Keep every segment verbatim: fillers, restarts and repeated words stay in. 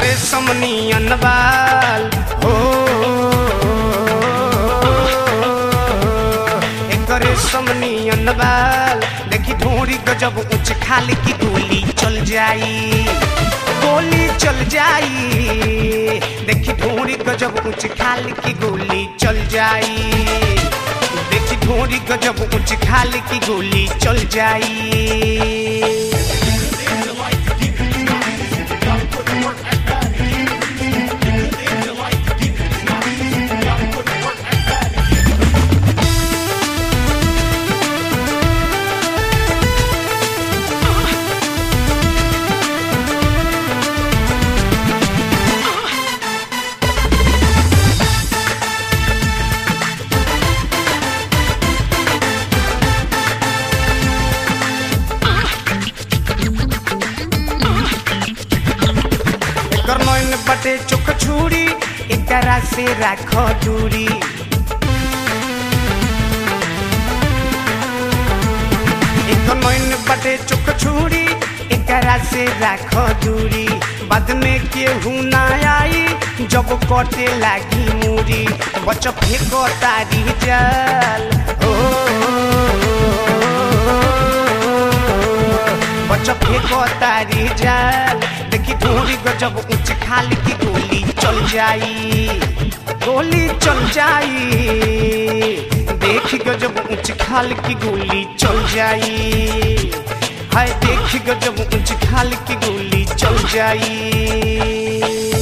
करे समनियन बाल हो करे समनियन बाल देखी ढोरी गजब ऊंच खाली की गोली चल जाई गोली चल जाई देखी ढोरी गजब ऊंच खाली की गोली चल जाई देखी ढोरी गजब ऊंच खाली की गोली चल जाई। बटे चुक छुरी एकरा से राख दूरी एक नैन बटे चुक छुरी एकरा से राख दूरी बाद में केहू ना आई जब कटे लागी मूरी बच फेंको तारी जाल ओ बच फेंको तारी जाल देखी ढोरी गजब ऊंच खाली की गोली चल जाई गोली चल जाई देखी गजब ऊंच खाली की गोली चल जाई हाय देखी गजब ऊंच खाली की गोली चल जाई।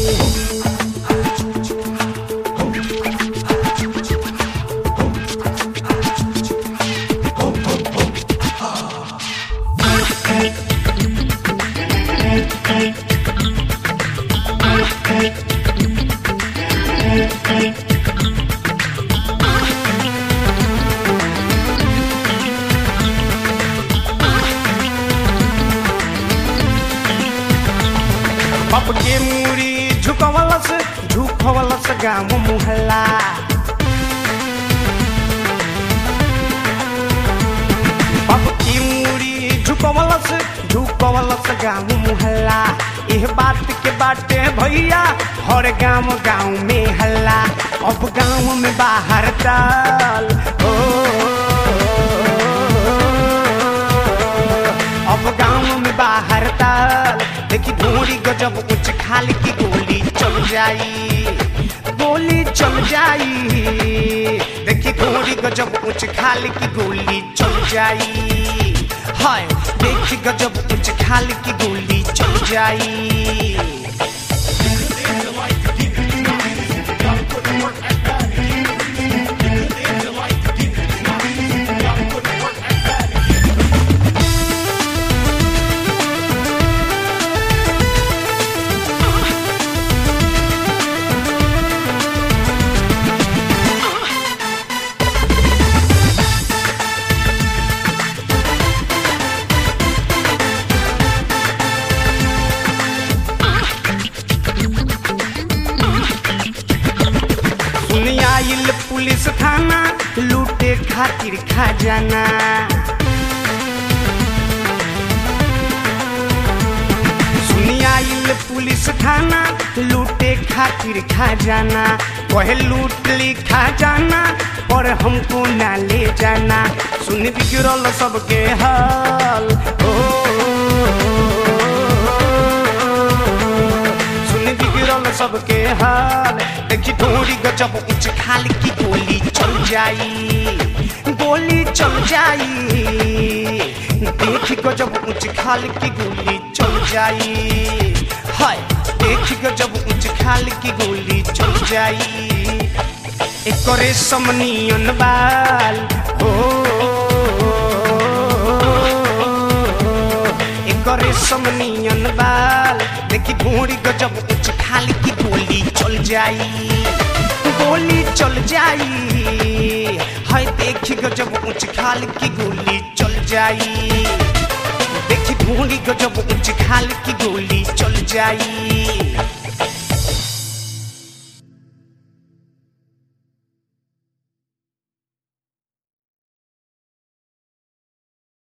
बाप के मूरी झुकवलस झुकवलस गाँव मुहल्ला बाप की मूरी झुकवलस झुकवलस गाँव मुहल्ला यह बात के बाटे भैया हर गाँव गाँव में हल्ला अब गाँव में बाहर डाल ओ अब गाँव में बाहर डाल देखी ढोरी गजब ऊंच खाली की गोली चल जाई गोली चल जाई देखी ढोरी गजब ऊंच खाली की गोली चल जाई हाय देखी गजब ऊंच खाली की गोली चल जाई। आइल पुलिस थाना लूटे खातिर खजाना सुनी आइल पुलिस थाना लूटे खातिर खजाना कहे लूट ली खजाना पर हमको ना ले जाना सुन बिगड़ल सबके हाल ओ सुन बिगड़ल सबके हाल देखी ढोरी गजब ऊंच खाली की गोली चल जाई गोली चल जाई देखी गजब ऊंच खाली की गोली चल जाई हाय देखी गजब ऊंच खाली की गोली चल जाई। एक करे समनियन बाल हो एक करे समनियन बाल देखी ढोरी गजब ऊंच खाली की गोली चल जाई गोली चल जाई हाय देखी गजब ऊंच खाल की गोली चल जाई देखी ढोरी गजब ऊंच खाल की गोली चल जाई।